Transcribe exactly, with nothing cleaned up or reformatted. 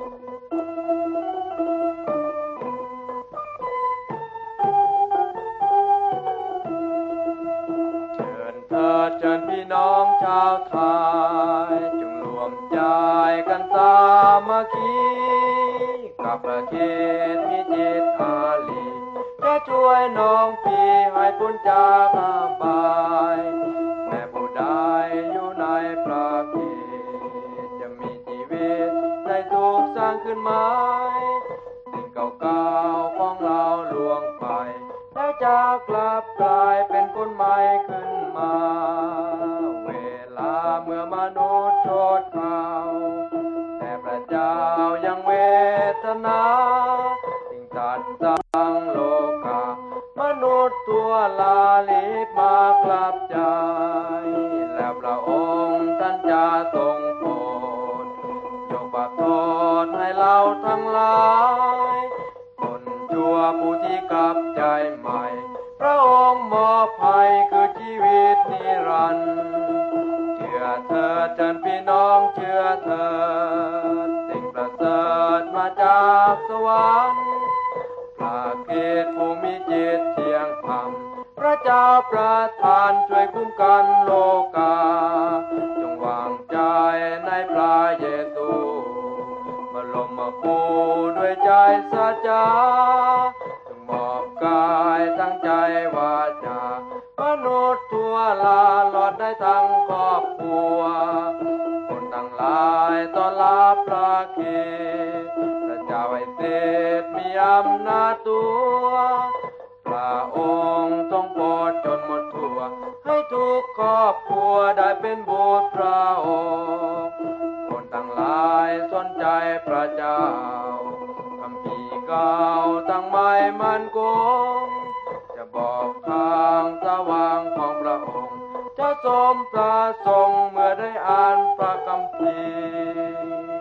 เชิญเถิดเชิญพี่น้องชาวไทยจงรวมใจกันสามัคคีกับประเทศมีจิตอารีจะช่วยน้องพี่ให้พ้นจากอบายแม้ผู้ใดอยู่ในประเทศจะมีชีวิตได้ถูกสร้างขึ้นใหม่สิ่งเก่าๆของเราล่วงไปแล้วจะกลับกลายเป็นคนใหม่ขึ้นมาเวลาเมื่อมนุษย์โทษเขาแต่พระเจ้ายังเวทนาสิ่งตัดตั้งโลกามนุษย์ตัวลาลีบมากลับใจแล้วพระองค์ท่านจะทรงโปรดยกบาปโทษให้เราทั้งหลายคนชั่วผู้ที่กลับใจใหม่พระองค์มอบให้คือชีวิตนิรันดร์เชื่อเถิดเชิญพี่น้องเชื่อเถิดสิ่งประเสริฐมาจากสวรรค์พระคริสต์ผู้มีจิตเที่ยงธรรมพระเจ้าประทานช่วยคุ้มกันโลกาจงวางใจในพระเยซูบรมครูด้วยใจสัจจะจงมอบกายทั้งใจวาจามนุษย์ทั่วลาหลอดได้ทั้งครอบครัวคนทั้งหลายต้อนรับพระคริสต์พระเจ้าไอเสดมีอำนาจตัวพระองค์ทรงโปรดจนหมดทั่วให้ทุกครอบครัวได้เป็นบุตรพระองค์คนทั้งหลายสนใจพระเจ้าคำพีร์เก่าตั้งไม่มั่นคงจะบอกทางสว่างของพระองค์จะสมประสงค์เมื่อได้อ่านพระคัมภีร์